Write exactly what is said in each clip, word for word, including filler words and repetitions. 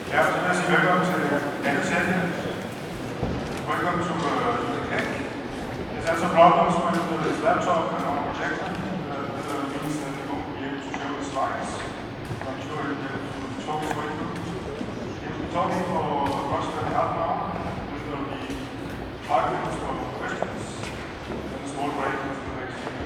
Yeah, so let's see, welcome to the session. Welcome to, uh, to the C A C. There's had some problems with this laptop and our projector. Uh, that means that we won't be able to show the slides. I'm sure you'll be able to talk as well. We'll be talking for approximately half an hour. Then there will be five minutes for questions. Then a small break until the next meeting.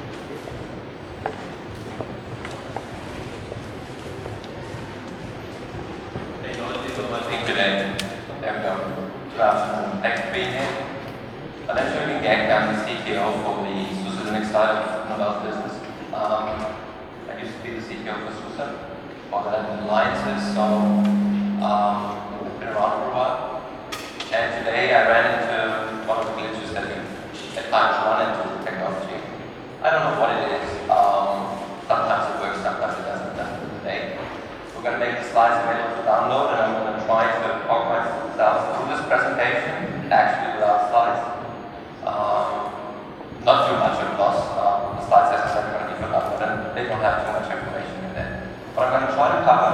Today. There we go. Good afternoon. Thanks for being here. I'm Jürgen Gag. I'm the C T O for the SUSE Linux side of Novell's business. Um, I used to be the C T O for SUSE, for the alliances, so um, I've been around for a while. And today I ran into one of the glitches that we at times run into with technology. I don't know what it is. Um, sometimes it works, sometimes it doesn't. That's today. We're going to make the slides available to download, and I'm going to try to talk myself through this presentation, actually without slides. Um, not too much of loss. Um, the slides, as I said, are going to be for download, and they don't have too much information in there. What I'm going to try to cover,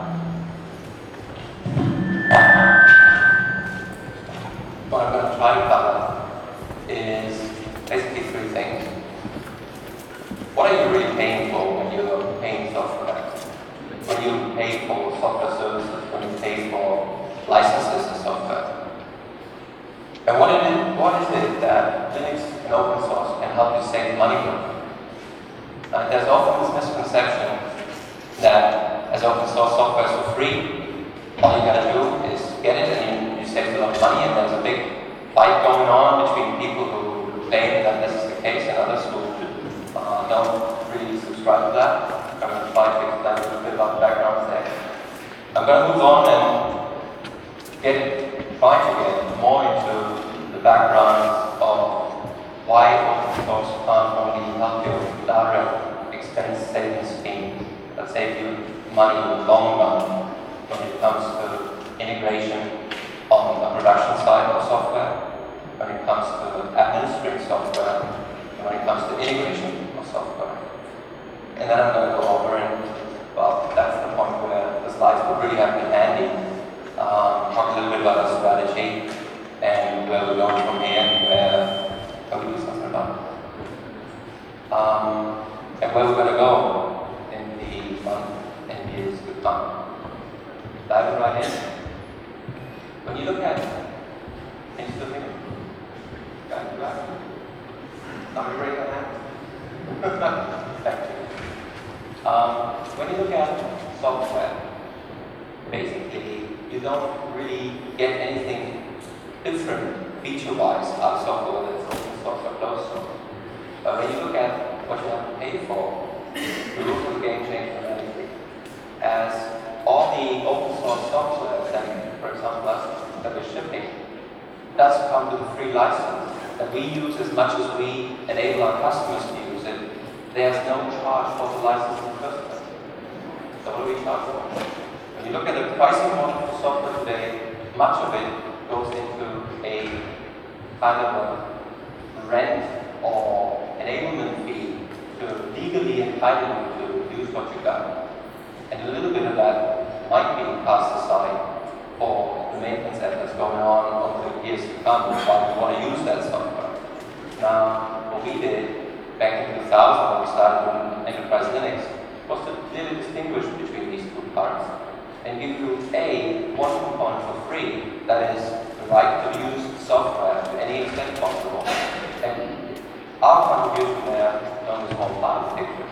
what I'm going to try to cover is basically three things. What are you really paying for when you're paying software? When you pay for software services, when you pay for licenses and software. And what, it is, what is it that Linux and open source can help you save money with? Uh, there's often this misconception that as open source software is for free, all you gotta do is get it and you, you save a lot of money, and there's a big fight going on between people who claim that this is the case and others who uh, don't really subscribe to that. I'm going to try to explain a little bit about the background there. I'm going to move on and get, try to get more into the background of why open source can't only help you with direct expense saving schemes that save you money in the long run when it comes to integration on the production side of software, when it comes to administering software, and when it comes to integration of software. And then I'm going to go over and, well, that's the point where the slides will really have me handy. Um, talk a little bit about our strategy and where we're going from here and where can we do something about it. Um, and where we're going to go in the month and years to come. Diving right in. When you look at, can you still hear me? Got you back? Are we ready for that? Thank you. Um, when you look at software, basically you don't really get anything different feature-wise out of software, whether it's open source or closed source. But when you look at what you have to pay for, the rules of the game change dramatically. As all the open source software that, for example, us that we're shipping, does come with a free license that we use as much as we enable our customers to use it. There's no charge for the license in the first place. So what do we charge for? When you look at the pricing model for software today, much of it goes into a kind of a rent or enablement fee to legally entitle you to use what you got. And a little bit of that might be cast aside for the maintenance efforts going on over the years to come while we want to use that software. Now, what we did back in two thousand, when we started with Enterprise Linux, was to clearly distinguish between these two parts and give you a one component for free, that is the right to use software to any extent possible. And our contribution there is only a small part of the picture.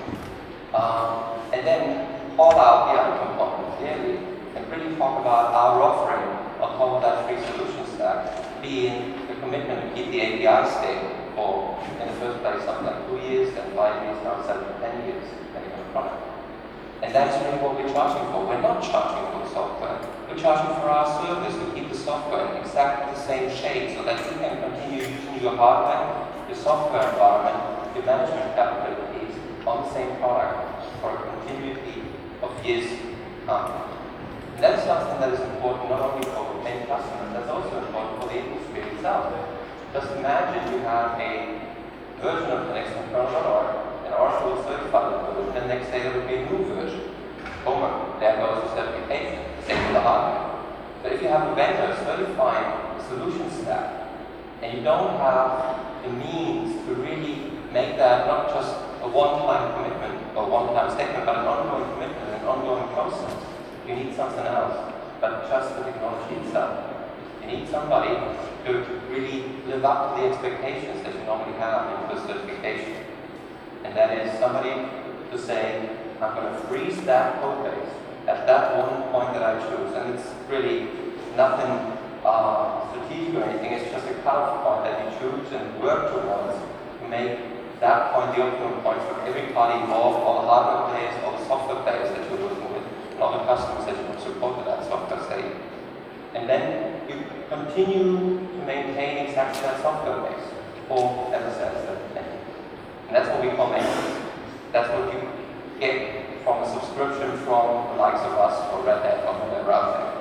Um, and then call out the other component clearly and really talk about our offering on top of that free solution stack, being the commitment to keep the A P I stable for, in the first place, something like two years, then five years, now seven to ten years, depending on the product. And that's really what we're charging for. We're not charging for the software. We're charging for our service to keep the software in exactly the same shape so that you can continue using your hardware, your software environment, your management capabilities on the same product for a continuity of years to come. And that's something that is important not only for the main customers, that's also important for the industry itself. Just imagine you have a version of the next kernel or an Oracle certified version, and the next day there would be a new version. Boom, there goes the certification, same with the hardware. have a vendor certifying the solution stack, and you don't have the means to really make that not just a one-time commitment or one-time statement, but an ongoing commitment, an ongoing process, you need something else, but just the technology itself. You need somebody to really live up to the expectations that you normally have in the certification. And that is somebody to say, I'm going to freeze that code base at that one point that I choose. And it's really nothing uh, strategic or anything, it's just a cutoff point that you choose and work towards to make that point the optimum point for every party involved, all the hardware players, all the software players that you're working with, and all the customers that you can support with that software state. And then you continue to maintain exactly that software base for, as I said, and that's what we call maintenance. That's what you get from a subscription from the likes of us or Red Hat or whatever out there.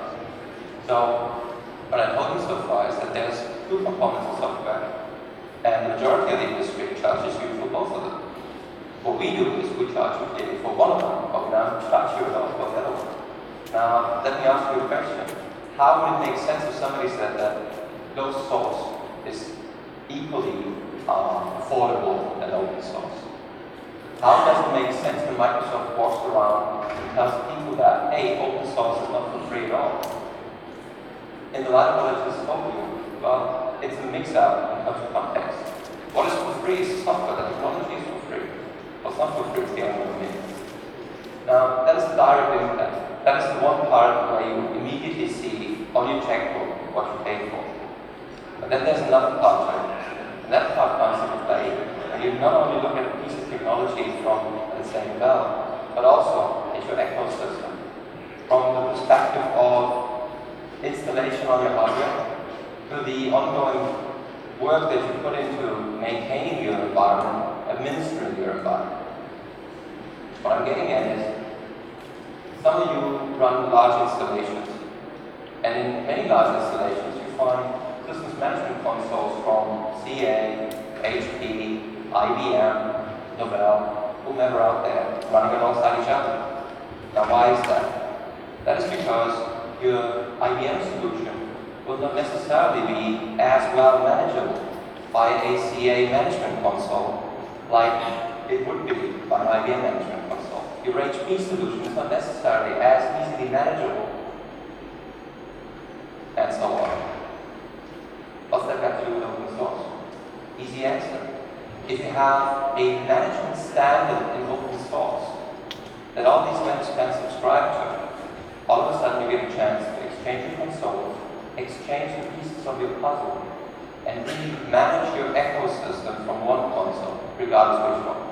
So what I told you so far is that there's two components of software, and the majority of the industry charges you for both of them. What we do is we charge you clearly for one of them, but we don't charge you at all for the other one. Now, let me ask you a question. How would it make sense if somebody said that closed source is equally um, affordable than open source? How does it make sense when Microsoft walks around and tells people that, hey, open source is not for free at all? In the light of what I just told you, well, it's a mix-up in terms of context. What is for free is software, the technology is for free. What's not for free is the only thing. Now, that is the direct impact. That is the one part where you immediately see on your checkbook what you paid for. But then there's another part to it. And that part comes into play. And you not only look at a piece of technology from, let's say, Bell, but also at your ecosystem. From the perspective of installation on your hardware, to the ongoing work that you put into maintaining your environment, administering your environment. What I'm getting at is, some of you run large installations, and in many large installations you find systems management consoles from C A, H P, I B M, Novell, whomever out there, running alongside each other. Now why is that? That is because your I B M solution will not necessarily be as well manageable by a C A management console like it would be by an I B M management console. Your H P solution is not necessarily as easily manageable, and so on. What's that got to do with open source? Easy answer. If you have a management standard in open source that all these vendors can subscribe to, all of a sudden you get a chance to exchange your console, exchange the pieces of your puzzle, and really manage your ecosystem from one console, regardless of which one.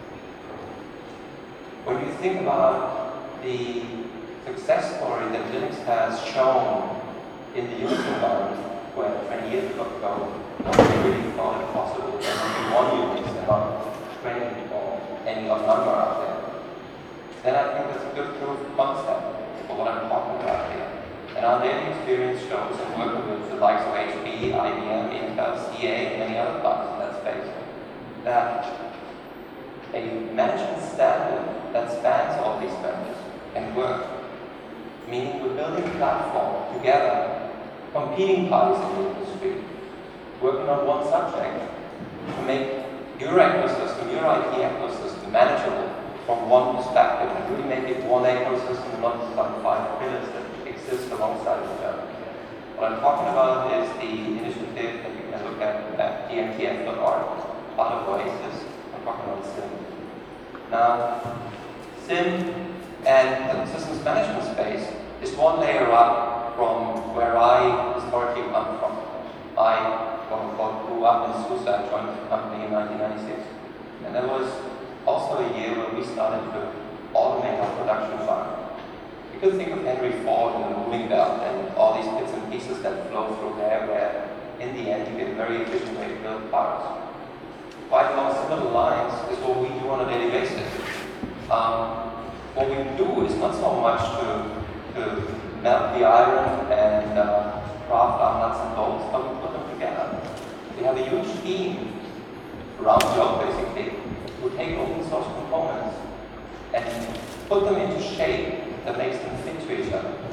When you think about the success story that Linux has shown in the Unix environment, where twenty years ago, nobody really thought it possible that only one Unix and not twenty or any other number out there, then I think that's a good proof of concept for what I'm talking about here. And our daily experience shows in working with the likes of H P, I B M, Intel, C A, and many other parts in that space, that a management standard that spans all these vendors can work. Meaning we're building a platform together, competing parties in the industry, working on one subject to make your ecosystem, your I T ecosystem manageable from one perspective and really make it one ecosystem and not some five pillars that exist alongside each other. What I'm talking about is the initiative that you can look at at D M T F dot org, part of Oasis. I'm talking about SIM. Now, SIM and the systems management space is one layer up from where I historically come from. I, quote unquote, grew up in SUSE. I joined the company in nineteen ninety-six. And that was also a year where we started to automate our production farm. You could think of Henry Ford and the moving belt and all these bits and pieces that flow through there, where in the end you get a very efficient way to build parts. Quite along similar lines is what we do on a daily basis. Um, what we do is not so much to, to melt the iron and uh, craft our nuts and bolts, but we put them together. We have a huge team around the globe, basically, who take open source components and put them into shape that makes them fit to each other.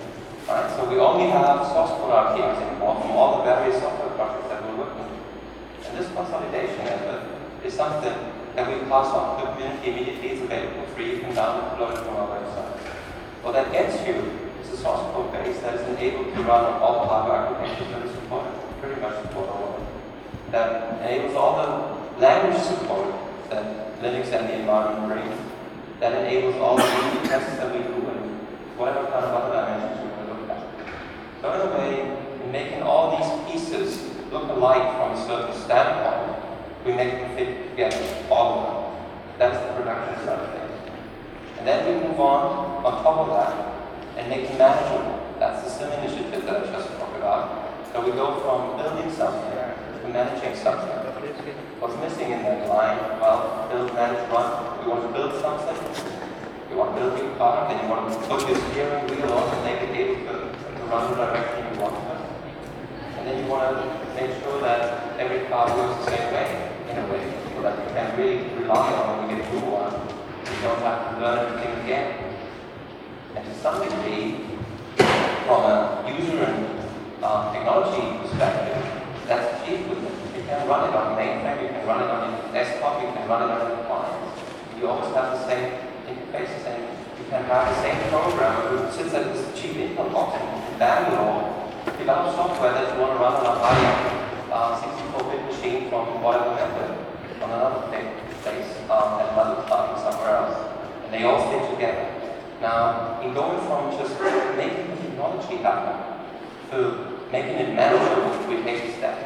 Right? So we only have source code R P Ms anymore from all the various software projects that we're working on. And this consolidation effort is something that we pass on to the community immediately. It's available free. You can download and load it from our website. What that gets you is a source code base that is enabled to run on all the hardware architectures that is supported, pretty much support all of it. That enables all the language support that Linux and the environment brings. That enables all the unit tests that we do and whatever kind of other dimensions we want to look at. So in a way, in making all these pieces look alike from a certain standpoint, we make them fit together, all of them. That's the production side of things. And then we move on, on top of that, and make them manageable. That's the SIM initiative that I just talked about. So we go from building something to managing something. What's missing in that line? Well, build, manage, run. We want to build something. You want to build your car, then you want to put your steering wheel on and make it able to, to run the direction you want it. And then you want to make sure that every car works the same way, in a way, so that you can really rely on when you get a new one. You don't have to learn everything again. And to some degree, from a user and uh, technology perspective, that's achieved with it. You can run it on mainframe, you can run it on your desktop, you can run it on your clients. You always have the same interfaces, and you can have the same programmer who sits at this cheap input box in Bangalore, develop software that you want to run on a high sixty-four bit uh, machine from whatever method on another place um, at another time somewhere else. And they all fit together. Now, in going from just making the technology happen to making it manageable, we take a step.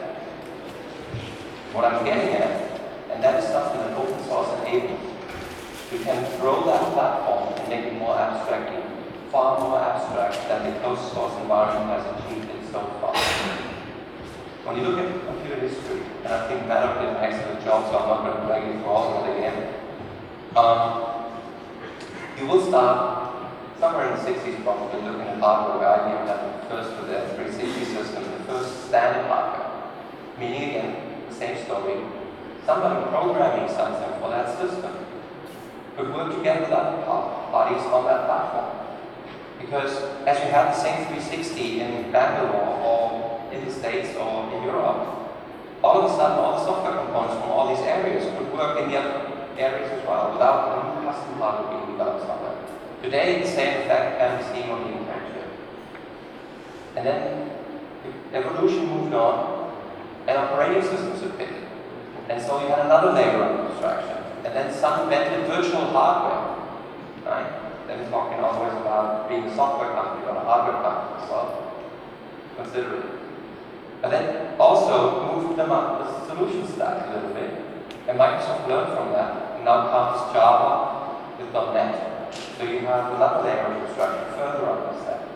What I'm getting at, and that is something that open source enables. We can grow that platform and make it more abstract, far more abstract than the closed source environment has achieved it so far. When you look at computer history, and I think Matt did an excellent job, so I'm not going to drag you through all of it again. Um, you will start somewhere in the sixties, probably looking at hardware where I B M had the first with their three sixty system, the first standard hardware. Meaning again, the same story. Somebody programming something for that system could work together with other parties on that platform. Because as you have the same three sixty in Bangalore or in the States or in Europe, all of a sudden all the software components from all these areas could work in the other areas as well without a new custom hardware being developed somewhere. Today, the same effect can be seen on the Intel chip. And then evolution moved on, and operating systems appeared. And so you had another layer of abstraction. And then some invented virtual hardware, right? Then we're talking always about being a software company or a hardware company as well. Consider it. But then also moved them up the solution stack a little bit. And Microsoft learned from that. And now comes Java with .NET. So you have another layer of abstraction further up the stack.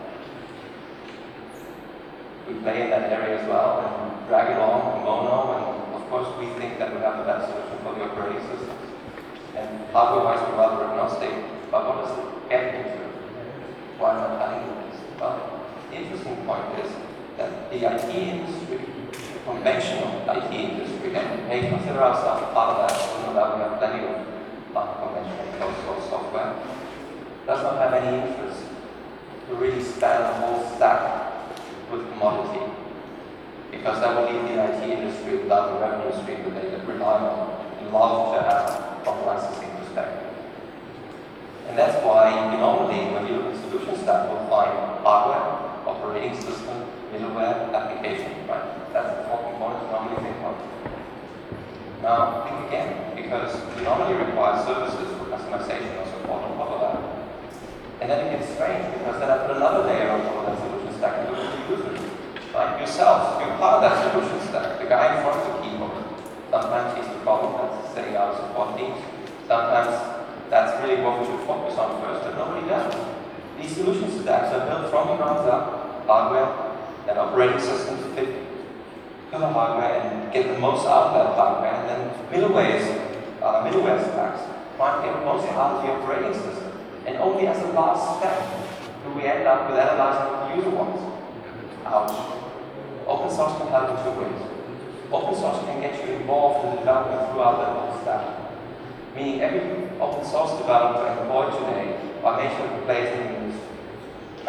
We play in that area as well and drag it on and Mono, and of course we think that we have the best solution for the operating systems. And hardware-wise we're rather agnostic, but what does it get into? Why am I telling you this? Well, the interesting point is that the I T industry, the conventional I T industry, and we may consider ourselves part of that, you know that we have plenty of uh, conventional closed source software, does not have any interest to really span the whole stack with commodity, because that will leave the I T industry without the revenue stream that they rely on and love to have from a licensing perspective. And that's why normally when you look at solution stack, you'll find hardware, operating system, middleware, application, right? That's the four components you normally think of. Now think again, because you normally require services for customization or support on top of that. And then it gets strange, because then I put another layer on top of that solution stack and look at the user. Right? Yourself, you're part of that solution stack. The guy in front of the keyboard. Sometimes he's the problem that's setting out support teams. Sometimes that's really what we should focus on first, but nobody does. These solution stacks are built from the ground up, hardware and operating systems fit to the hardware and get the most out of that hardware, and then middleware, uh, middleware stacks try and get the most out of the operating system. And only as a last step do we end up with analyzing what the user wants. Ouch. Open source can help in two ways. Open source can get you involved in the development throughout that whole stack. Meaning every open source developer employed today are major players in the industry.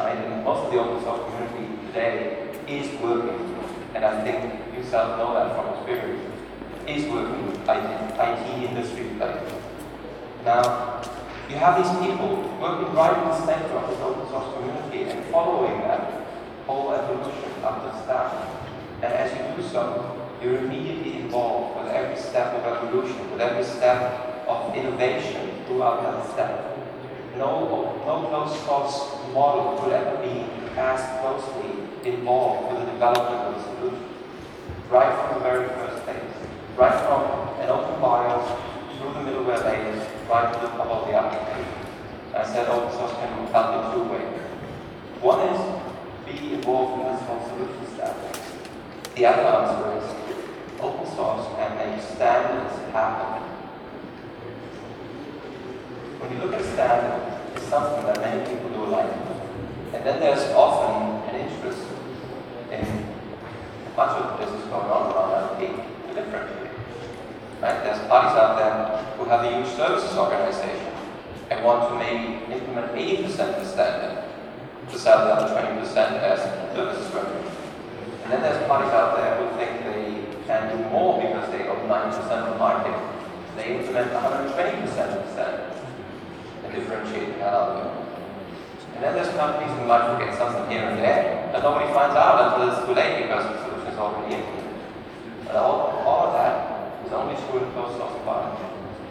right? And most of the open source community today is working, and I think you self know that from experience, is working with I T, I T industry players. Now, you have these people working right in the center of this open source community and following that whole evolution of the stack. And as you do so, you're immediately involved with every step of evolution, with every step of innovation throughout that step. No, no closed source model could ever be as closely involved with the development of the solution. Right from the very first phase. Right from an open BIOS, through the middleware layers, right to the top of the application. I said open source can help in two ways. One is be involved in this whole solution stack. The other answer is open source can make standards happen. When you look at standards, it's something that many people do like. And then there's often an interest in much of the business going on around I T to differentiate. Right? There's parties out there who have a huge services organization and want to maybe implement eighty percent of the standard to sell the other twenty percent as services revenue. And then there's parties out there who think they can do more because they own ninety percent of the market. They implement one hundred twenty percent of the standard and differentiate that out. And then there's companies who might forget something here and there, and nobody finds out until it's too late because the solution is already implemented. And all, all of that is only true in closed source environment.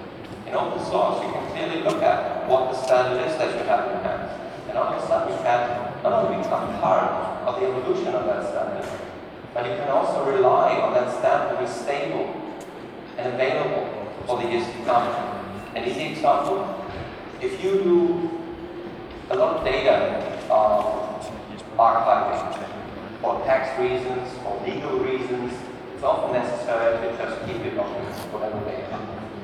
In open source, you can clearly look at what the standard is that you have in your hands. And all of a sudden, you can not only become part of the evolution of that standard, but you can also rely on that standard to be stable and available for the years to come. An easy example, if you do a lot of data um, archiving for tax reasons, for legal reasons, it's often necessary to just keep your documents, whatever they are.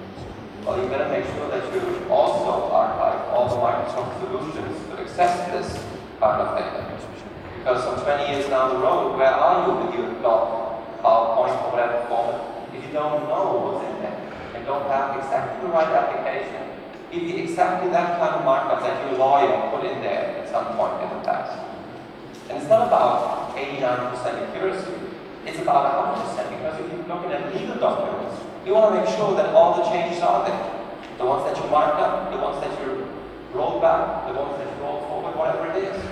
Well, you better make sure that you also archive all the Microsoft solutions to access this kind of data. Because some twenty years down the road, where are you with your doc, PowerPoint, or whatever format, if you don't know what's in there and don't have exactly the right application? Give you exactly that kind of markup that your lawyer put in there at some point in the past. And it's not about eighty-nine percent accuracy, it's about one hundred percent, because if you're looking at legal documents, you want to make sure that all the changes are there. The ones that you marked up, the ones that you rolled back, the ones that you rolled forward, whatever it is.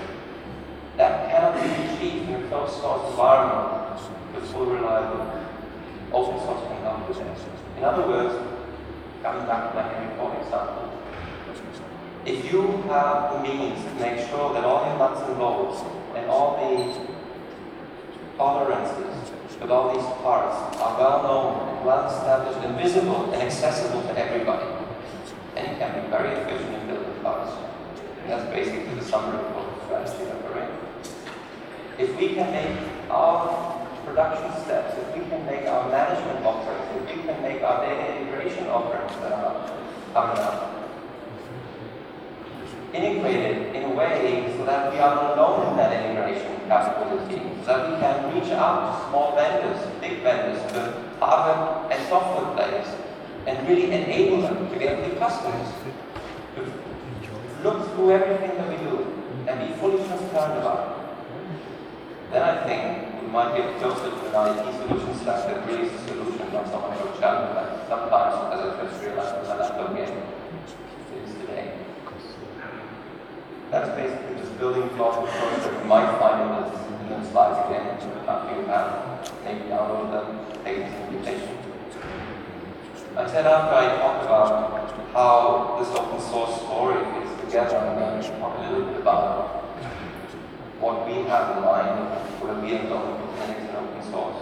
That cannot be achieved in a closed source environment with full reliability. Open source can help with that. In other words, coming back to my Henry Ford example, if you have the means to make sure that all your nuts and bolts and all the tolerances with all these parts are well known and well established and visible and accessible to everybody, then you can be very efficient in building parts. And that's basically the summary of what the strategy that we're in. If we can make our production steps, if we can make our management offerings, if we can make our data integration offerings that are coming up, integrated in a way so that we are not alone in that integration capability, so that we can reach out to small vendors, big vendors, to hardware and software players, and really enable them to get the customers to look through everything that we do and be fully transparent about it. Then I think we might get closer to an I T solution stack that really is a solution, not so much of a challenge. Like sometimes, as I just realized with my laptop game, it is today. That's basically just building blocks of code that you might find in the, in the slides again. After you have maybe download them, take this invitation. I said after I talked about how this open source story fits together, I'm going to talk a little bit about what we have in mind where we are going with Linux and open source.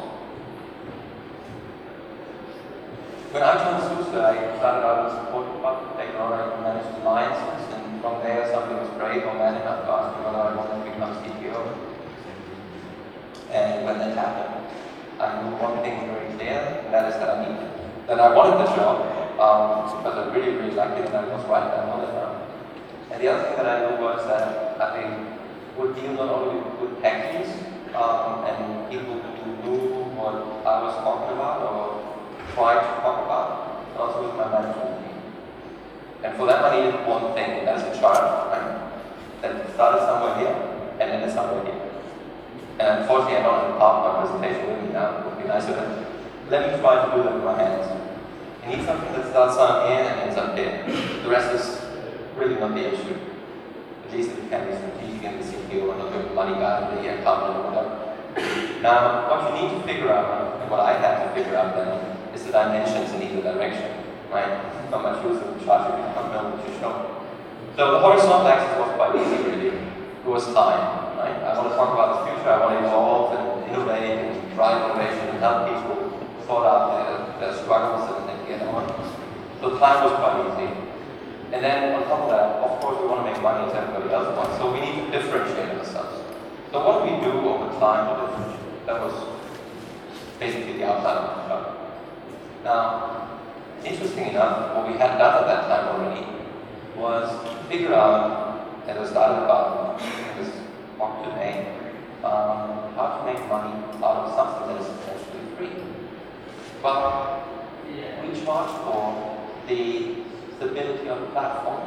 When I joined SUSE, I started out as a support department, taking on I managed alliances, and from there somebody was brave or man enough to ask me whether I wanted to become C T O. And when that happened, I knew one thing very clear, and that is that I needed it. That I wanted the job, um, because I really, really liked it, and I was right that I wanted it. And the other thing that I knew was that I would deal not only with techies um, and people who knew what I was talking about or tried to talk about, but also with my management team. And for that I needed one thing, and that's a chart, right? That started somewhere here our idea. And unfortunately, I don't have a PowerPoint presentation with me now. It would be nicer, but let me try to do that with my hands. You need something that starts on here and ends up there. The rest is really not the issue. At least if you can be strategic in the C P U or not the money guy or the accountant or whatever. Now, what you need to figure out, and what I had to figure out then, is the dimensions in either direction, right? How much use of the chart you can know what you show. So the horizontal axis was quite easy, really. It was time, right? I want to talk about the future. I want to evolve and innovate and drive innovation and help people sort out their, their struggles and, and get on. So time was quite easy. And then on top of that, of course, we want to make money as everybody else wants. So we need to differentiate ourselves. So what do we do over time to differentiate? That was basically the outline of the job. Now, interesting enough, what we had done at that time already was to figure out, at the start of the bottom, this walk today, um, how to make money out of something that is essentially free. Well, we charge for the stability of the platform.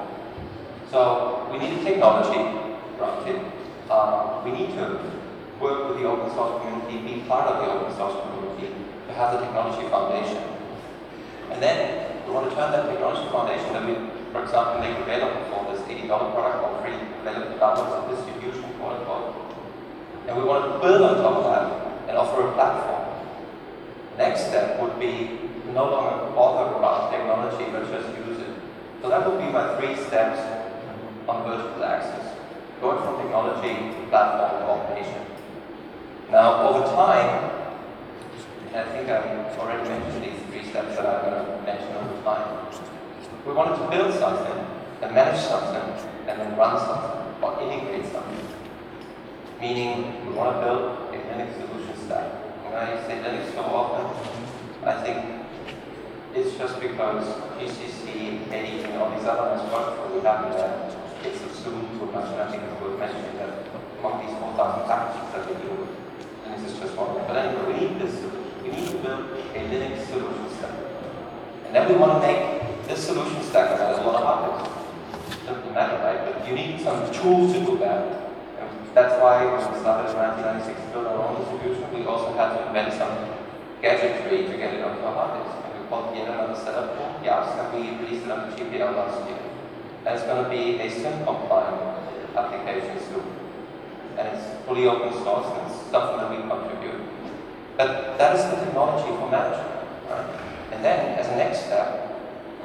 So we need technology, granted. Uh, we need to work with the open source community, be part of the open source community, to have the technology foundation. And then we want to turn that technology foundation that we, for example, make available for this eighty dollar product or free available downloads and distribution, quote unquote. And we want to build on top of that and offer a platform. Next step would be no longer bother about technology, but just use it. So that would be my three steps on vertical axis. Going from technology to platform to automation. Now, over time, and I think I already mentioned these three steps that I'm going to mention over time, we wanted to build something, and manage something, and then run something, or integrate something. Meaning, we want to build a Linux solution stack. When I say Linux so often, I think it's just because G C C, K D E, and all these other structures we have in there, it's assumed too much, and I think it's worth mentioning that among these four thousand packages that we do, Linux is just one of them. But anyway, we need this solution. We need to build a Linux solution stack. And then we want to make this solution stack available on hard disk. Doesn't matter, right? But you need some tools to do that. And that's why when we started in nineteen ninety-six to build our own distribution, we also had to invent some gadgetry to get it onto a hard disk. And we called the Internet Setup Tool, YAS, and we released it on the G P L last year. And it's going to be a SIM-compliant application soon. And it's fully open source, and it's something that we contribute. But that is the technology for management, right? And then, as a next step,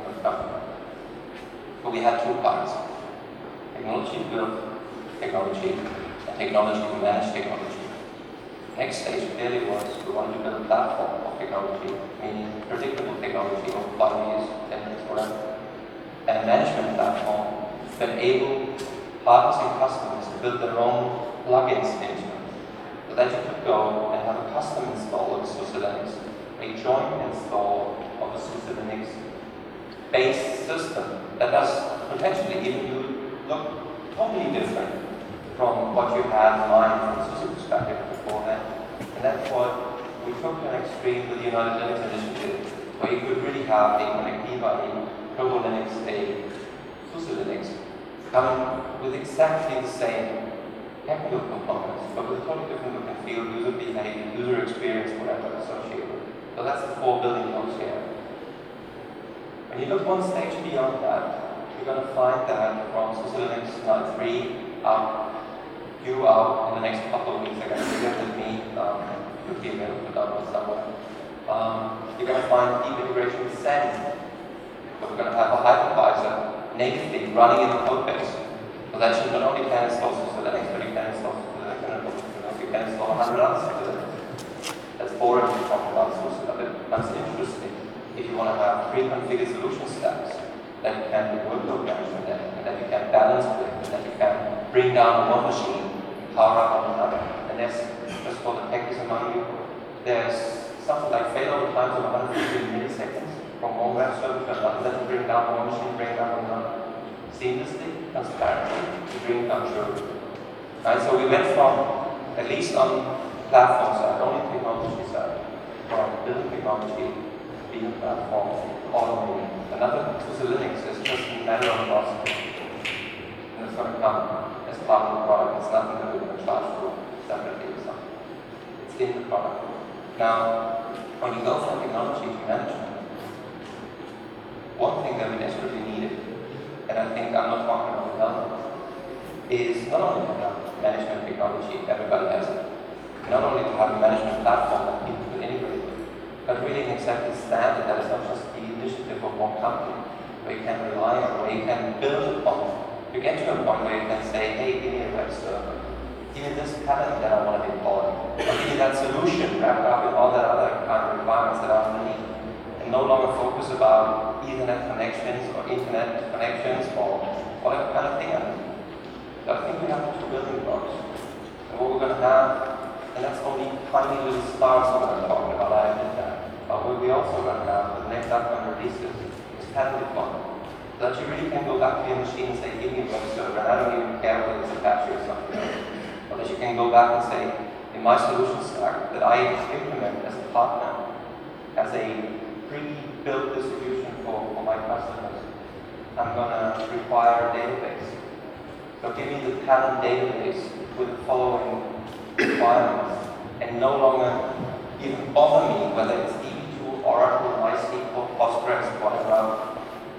so we had two parts. Technology to build technology, and technology to manage technology. Next stage clearly was we wanted to build a platform of technology, meaning predictable technology over five years, ten years, whatever. And a management platform to enable partners and customers to build their own plugins into it. So that you could go and have a custom install of SUSE Linux, a joint install of a SUSE Linux based system that does potentially even you look totally different from what you had in mind from a SUSE perspective beforehand. And that's what we took to an extreme with the United Linux initiative, where you could really have a Connectiva, a Turbo Linux, a SUSE Linux, coming with exactly the same technical components, but with a totally different look and feel, user behavior, user experience, whatever associated with it. So that's the four building blocks here. When you look one stage beyond that, you're going to find that from SUSE Linux nine point three out, due out in the next couple of weeks, they're going to share with me, um, it could be available to download somewhere. Um, you're going to find deep integration with Xen. We're going to have a hypervisor natively running in the code base. So that should not only can install SUSE Linux, but you can install SUSE Linux and you can install a hundred other SUSE Linux. That's boring to talk about SUSE, but it becomes interesting if you want to have pre-configured solution stacks that you can do workload management in, and that you can balance with, and that you can bring down on one machine, power up on another. And there's, just for the techies among you, there's something like failover times of one hundred fifty milliseconds from one web server to another, that you bring down one machine, bring down another. Seamlessly, transparently, to bring down true. Right, so we went from, at least on platform side, only technology side, from building technology, being a platform, automating. Another SUSE Linux is just a matter of process. And it's going to come as part of the product. It's nothing that we're going to charge for separately or something. It's in the product. Now, when you go from technology to management, one thing that we desperately needed, and I think I'm not talking about development, is not only to have management technology, everybody has it, not only to have a management platform that people can integrate with, but really an accepted standard that is not just the initiative of one company, where you can rely on, where you can build upon. You get to a point where you can say, hey, give me a web server, give me this pattern that I want to deploy, or give me that solution wrapped up with all that other kind of requirements that are underneath, and no longer focus about Ethernet connections or internet connections or whatever kind of thing. So I think we have the two building blocks. And what we're going to have, and that's only tiny little stars what I'm talking about, I admit that. But what we also going to have, the next upcoming releases, is pattern deployment. So that you really can go back to your machine and say, give me a web server, and I don't even care whether it's Apache or something else. Or that you can go back and say, in my solution stack that I implement as a partner, as a pre-built distribution for, for my customers, I'm going to require a database. So give me the Talent database with the following requirements, and no longer even bother me whether it's D B two, Oracle, MySQL, Postgres, whatever.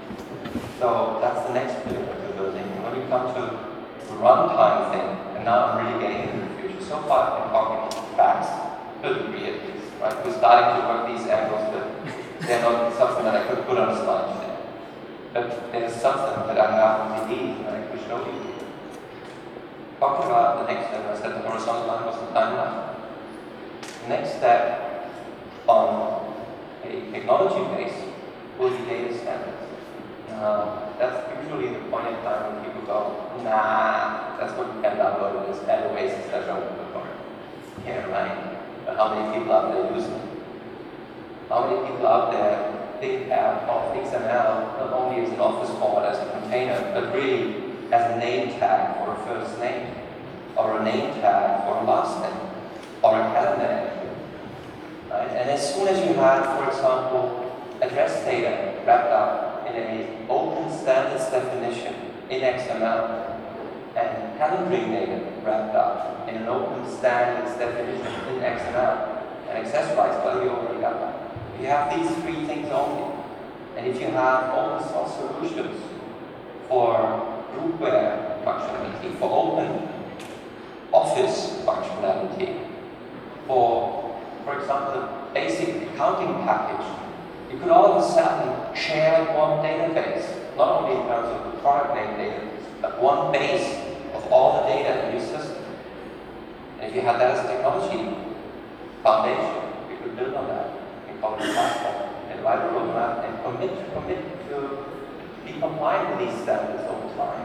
So that's the next bit that we're building. And when we come to the runtime thing, and now I'm really getting into the future. So far I've been talking facts, to a degree at least, right? We're starting to work these angles, but they're not something that I could put on a slide today. But there's something that I have indeed that I could show you. Talking about the next step, I said the horizontal line was the timeline. The next step on a technology base will be data standards. Now, that's usually the point in time when people go, nah, that's what you can download as Oasis, that's what we look for. Yeah, right. But how many people out there using it? How many people out there think of X M L not only as an office format, as a container, but really as a name tag for a first name, or a name tag for a last name, or a calendar entry. Right? And as soon as you have, for example, address data wrapped up in an open standards definition in X M L, and calendaring data wrapped up in an open standards definition in X M L, and access rights, well, you already got that. If you have these three things only, and if you have open source solutions for groupware functionality, for open office functionality, for, for example, a basic accounting package, you could all of a sudden share one database, not only in terms of the product name database, but one base of all the data in your system. And if you had that as a technology foundation, you could build on that and call it a platform, and write a roadmap and commit, commit to be compliant with these standards over time.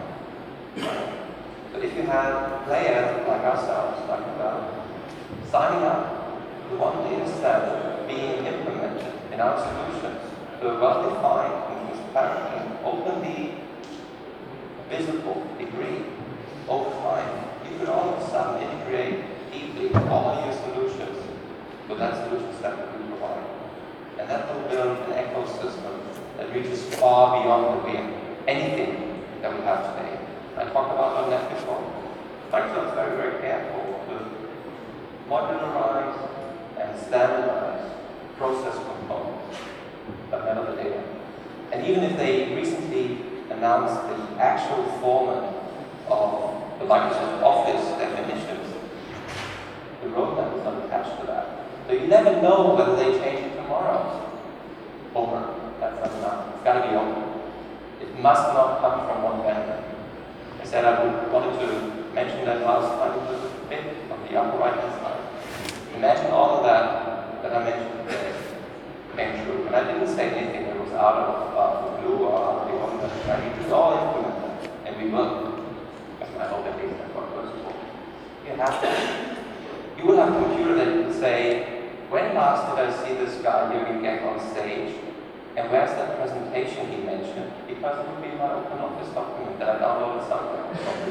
But if you have players like ourselves, like about signing up to one data standard being implemented in our solutions to a well-defined and transparent and openly visible degree over time, you could all of a sudden integrate deeply all your solutions with that solution set that we provide. And that will build an ecosystem that reaches far beyond the real anything that we have today. I talked about .NET before. Microsoft is very, very careful to modularize and standardize process components that handle the data. And even if they recently announced the actual format of the Microsoft Office definitions, the roadmap is not attached to that. So you never know whether they change it tomorrow. Over. That's not enough. It's got to be open. It must not come from one vendor. I said I would, wanted to mention that last time, just a bit on the upper right hand side. Imagine all of that that I mentioned today came true. And I didn't say anything that was out of uh, the blue or out of the ordinary. I mean, it's all implemented, and we will. I hope at least that's what goes for. You have to. You will have a computer that will say, when last did I see this guy Jürgen Geck on stage? And where's that presentation he mentioned? Because it would be my open office document that I downloaded somewhere.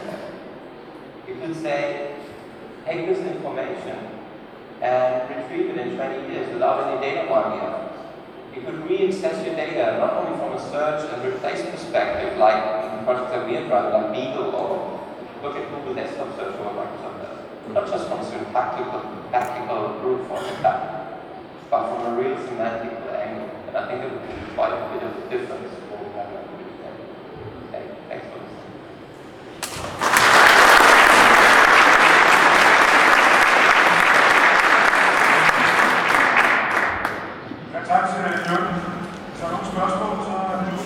You could say, take this information and retrieve it in twenty years without any data mining efforts. You could re-access your data not only from a search and replace perspective, like in the projects that we have run, like Beagle, or look at Google Desktop Search or Microsoft does. Not just from some tactical, tactical brute force attack, but from a real semantical angle. And I think it would be quite a bit of a difference for what we have to do. Okay, thanks for listening. Ja, tak til Jørgen. Hvis der er nogle spørgsmål, så er det nu.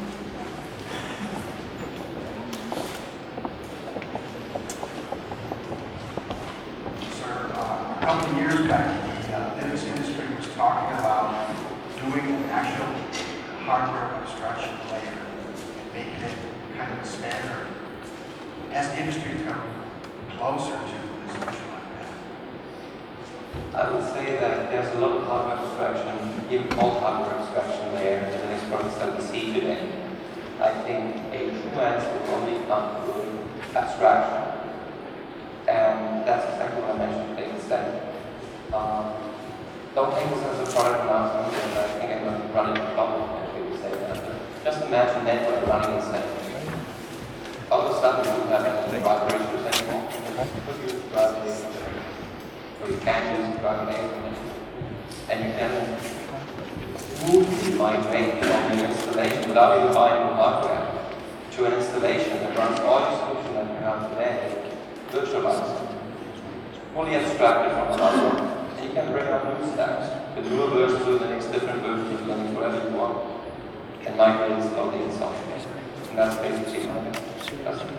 Sir, uh, a couple of years back, the uh, Linux industry was talking about doing an actual hardware abstraction layer and making it kind of a standard. As the industry has come closer to this solution like that. I would say that there's a lot of hardware abstraction, even called hardware abstraction layer in the Linux products that we see today. I think a true answer will only come through abstraction. And that's exactly what I mentioned today instead. Um, don't take this as a product announcement, and I think I'm going to run it in public if people say that. But just imagine network running instead. All of a sudden you have a drive registers anymore. Because you drive a or you can't use drive a and you can smoothly migrate from your installation without even buying the hardware to an installation that runs all your solutions that you have today, virtualized, fully abstracted from the hardware. And you can bring up new stacks, the newer versions to the next different versions of Linux, whatever you want, and migrate it slowly in software. And that's basically my discussion.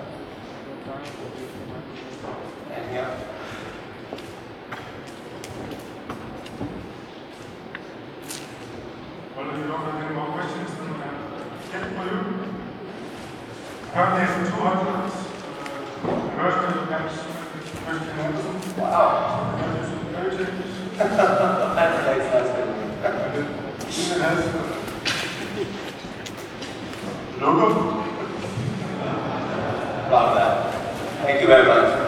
And yeah. Well, if you don't have any more questions, then we have it for you. Apparently, it's two hundred. Uh, First, you have Christian Andersen. Wow. That relates nicely. Even has uh, logo. Love that. Thank you very much.